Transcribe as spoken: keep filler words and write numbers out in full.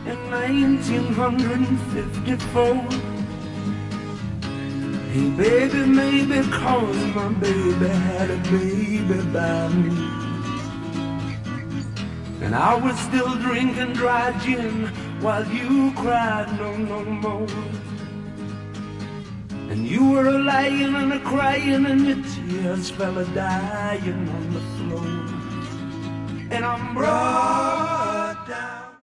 in nineteen fifty-four. Hey baby, maybe cause my baby had a baby by me, and I was still drinking dry gin while you cried no, no more. And you were a lying and a crying and your tears fell a dying on the floor. And I'm brought down.